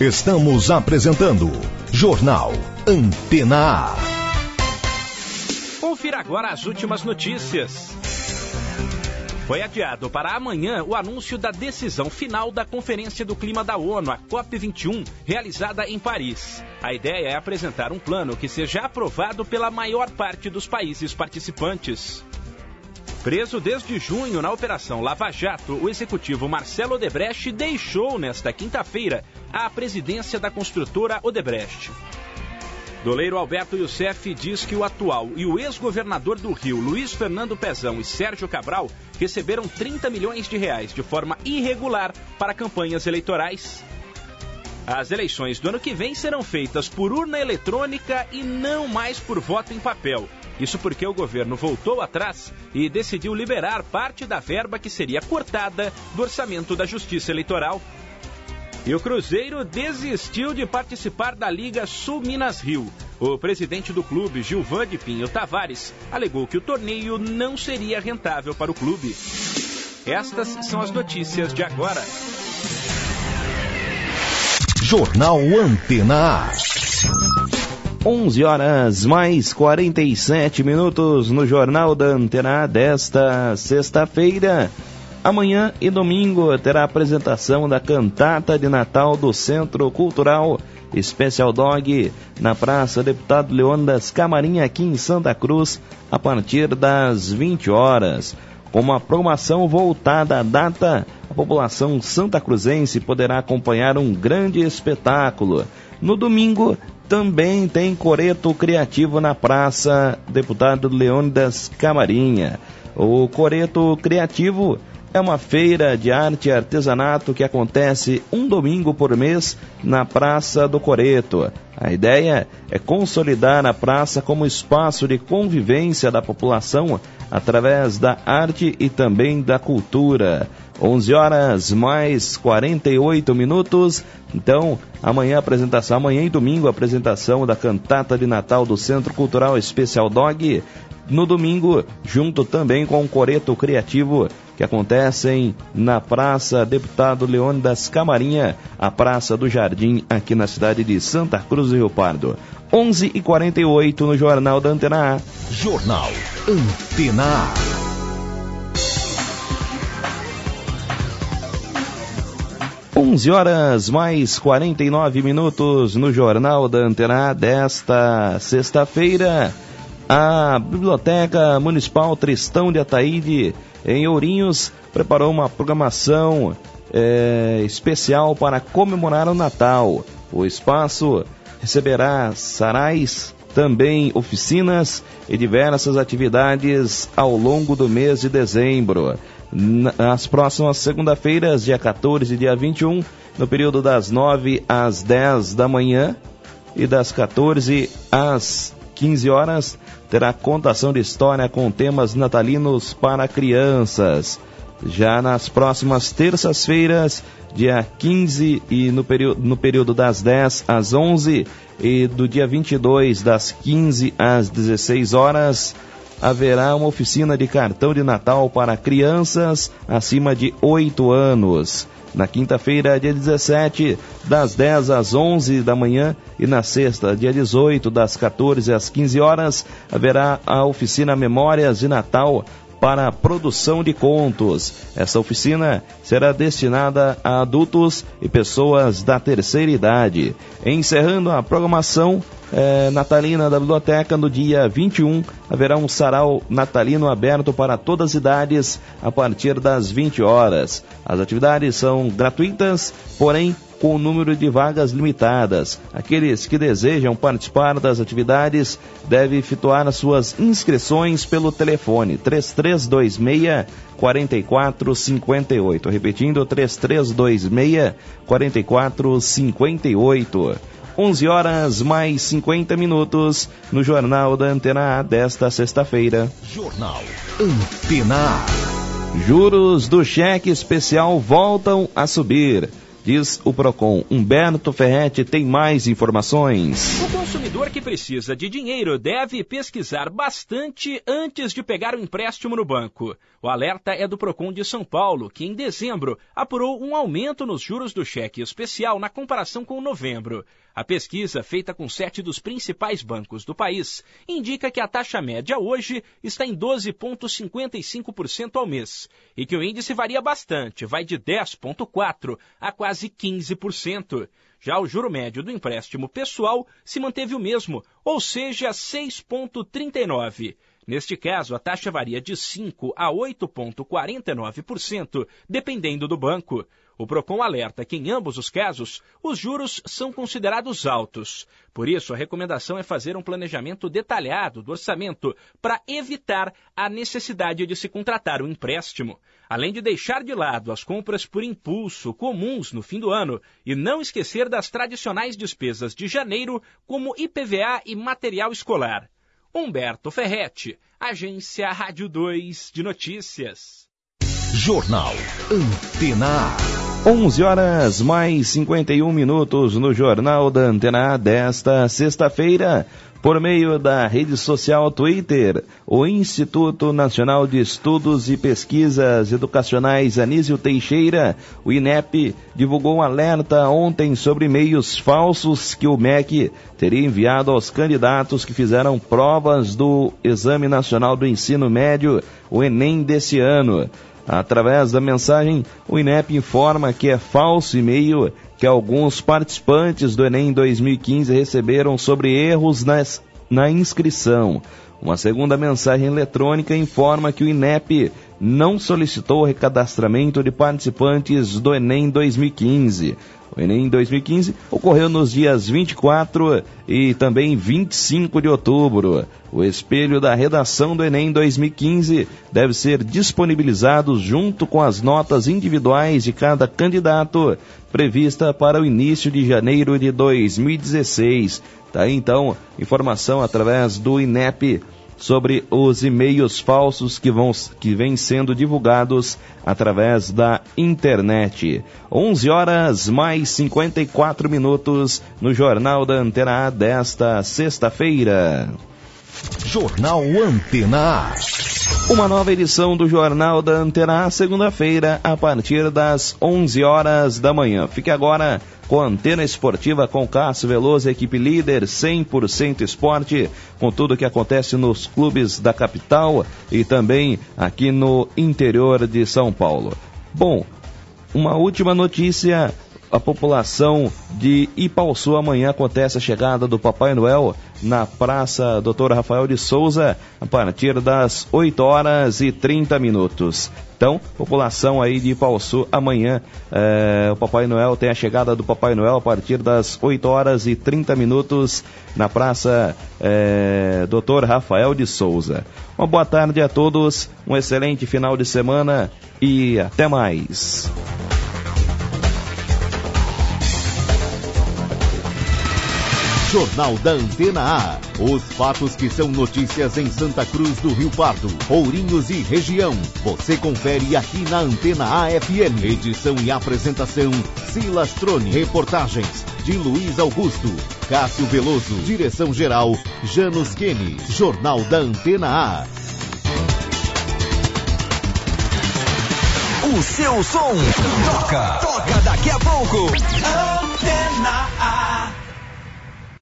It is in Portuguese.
Estamos apresentando Jornal Antena A. Confira agora as últimas notícias. Foi adiado para amanhã o anúncio da decisão final da Conferência do Clima da ONU, a COP21, realizada em Paris. A ideia é apresentar um plano que seja aprovado pela maior parte dos países participantes. Preso desde junho na Operação Lava Jato, o executivo Marcelo Odebrecht deixou nesta quinta-feira a presidência da construtora Odebrecht. Doleiro Alberto Youssef diz que o atual e o ex-governador do Rio, Luiz Fernando Pezão e Sérgio Cabral, receberam 30 milhões de reais de forma irregular para campanhas eleitorais. As eleições do ano que vem serão feitas por urna eletrônica e não mais por voto em papel. Isso porque o governo voltou atrás e decidiu liberar parte da verba que seria cortada do orçamento da Justiça Eleitoral. E o Cruzeiro desistiu de participar da Liga Sul-Minas Rio. O presidente do clube, Gilvan de Pinho Tavares, alegou que o torneio não seria rentável para o clube. Estas são as notícias de agora. Jornal Antena A. 11 horas mais 47 minutos no Jornal da Antena A desta sexta-feira. Amanhã e domingo terá a apresentação da cantata de Natal do Centro Cultural Special Dog na Praça Deputado Leônidas Camarim, aqui em Santa Cruz, a partir das 20 horas. Com uma programação voltada à data, a população santacruzense poderá acompanhar um grande espetáculo. No domingo, também tem coreto criativo na Praça Deputado Leônidas Camarim. O coreto criativo é uma feira de arte e artesanato que acontece um domingo por mês na Praça do Coreto. A ideia é consolidar a praça como espaço de convivência da população através da arte e também da cultura. 11 horas mais 48 minutos. Então, amanhã e domingo a apresentação da cantata de Natal do Centro Cultural Special Dog. No domingo, junto também com o coreto criativo que acontecem na Praça Deputado Leônidas Camarim, a Praça do Jardim, aqui na cidade de Santa Cruz do Rio Pardo. 11h48 no Jornal da Antena A. Jornal Antena A. Onze horas mais 49 minutos no Jornal da Antena A desta sexta-feira. A Biblioteca Municipal Tristão de Ataíde, em Ourinhos, preparou uma programação especial para comemorar o Natal. O espaço receberá sarais, também oficinas e diversas atividades ao longo do mês de dezembro. Nas próximas segunda-feiras, dia 14 e dia 21, no período das 9 às 10 da manhã e das 14 às 15 horas, terá contação de história com temas natalinos para crianças. Já nas próximas terças-feiras, dia 15 e no período das 10 às 11 e do dia 22 das 15 às 16 horas, haverá uma oficina de cartão de Natal para crianças acima de 8 anos. Na quinta-feira, dia 17, das 10 às 11 da manhã e na sexta, dia 18, das 14 às 15 horas, haverá a oficina Memórias de Natal para a produção de contos. Essa oficina será destinada a adultos e pessoas da terceira idade. Encerrando a programação natalina da biblioteca, no dia 21, haverá um sarau natalino aberto para todas as idades a partir das 20 horas. As atividades são gratuitas, porém com o número de vagas limitadas. Aqueles que desejam participar das atividades devem efetuar as suas inscrições pelo telefone 3326-4458. Repetindo, 3326-4458. 11 horas mais 50 minutos no Jornal da Antena A desta sexta-feira. Jornal Antena A. Juros do cheque especial voltam a subir, diz o Procon. Humberto Ferretti tem mais informações. O consumidor investidor que precisa de dinheiro deve pesquisar bastante antes de pegar um empréstimo no banco. O alerta é do Procon de São Paulo, que em dezembro apurou um aumento nos juros do cheque especial na comparação com novembro. A pesquisa, feita com 7 dos principais bancos do país, indica que a taxa média hoje está em 12,55% ao mês e que o índice varia bastante, vai de 10,4% a quase 15%. Já o juro médio do empréstimo pessoal se manteve o mesmo, ou seja, 6,39%. Neste caso, a taxa varia de 5% a 8,49%, dependendo do banco. O Procon alerta que, em ambos os casos, os juros são considerados altos. Por isso, a recomendação é fazer um planejamento detalhado do orçamento para evitar a necessidade de se contratar um empréstimo. Além de deixar de lado as compras por impulso comuns no fim do ano e não esquecer das tradicionais despesas de janeiro, como IPVA e material escolar. Humberto Ferretti, Agência Rádio 2 de Notícias. Jornal Antena A. 11 horas mais 51 minutos no Jornal da Antena A desta sexta-feira. Por meio da rede social Twitter, o Instituto Nacional de Estudos e Pesquisas Educacionais Anísio Teixeira, o INEP, divulgou um alerta ontem sobre e-mails falsos que o MEC teria enviado aos candidatos que fizeram provas do Exame Nacional do Ensino Médio, o Enem desse ano. Através da mensagem, o INEP informa que é falso e-mail que alguns participantes do Enem 2015 receberam sobre erros na inscrição. Uma segunda mensagem eletrônica informa que o INEP não solicitou o recadastramento de participantes do Enem 2015. O Enem 2015 ocorreu nos dias 24 e também 25 de outubro. O espelho da redação do Enem 2015 deve ser disponibilizado junto com as notas individuais de cada candidato, prevista para o início de janeiro de 2016. Tá aí, então, informação através do INEP sobre os e-mails falsos que vêm sendo divulgados através da internet. 11 horas mais 54 minutos no Jornal da Antena A desta sexta-feira. Jornal Antena A. Uma nova edição do Jornal da Antena A, segunda-feira, a partir das 11 horas da manhã. Fique agora com a Antena Esportiva com Cássio Veloso, equipe líder, 100% esporte, com tudo o que acontece nos clubes da capital e também aqui no interior de São Paulo. Bom, uma última notícia. A população de Ipaussu, amanhã acontece a chegada do Papai Noel na Praça Dr. Rafael de Souza, a partir das 8 horas e 30 minutos. Então, população aí de Ipaussu, amanhã o Papai Noel tem a chegada do Papai Noel a partir das 8 horas e 30 minutos na Praça Dr. Rafael de Souza. Uma boa tarde a todos, um excelente final de semana e até mais. Jornal da Antena A. Os fatos que são notícias em Santa Cruz do Rio Pardo, Ourinhos e região. Você confere aqui na Antena A FM. Edição e apresentação, Silas Trone. Reportagens de Luiz Augusto. Cássio Veloso. Direção-geral, Janus Kene. Jornal da Antena A. O seu som toca daqui a pouco. Antena A.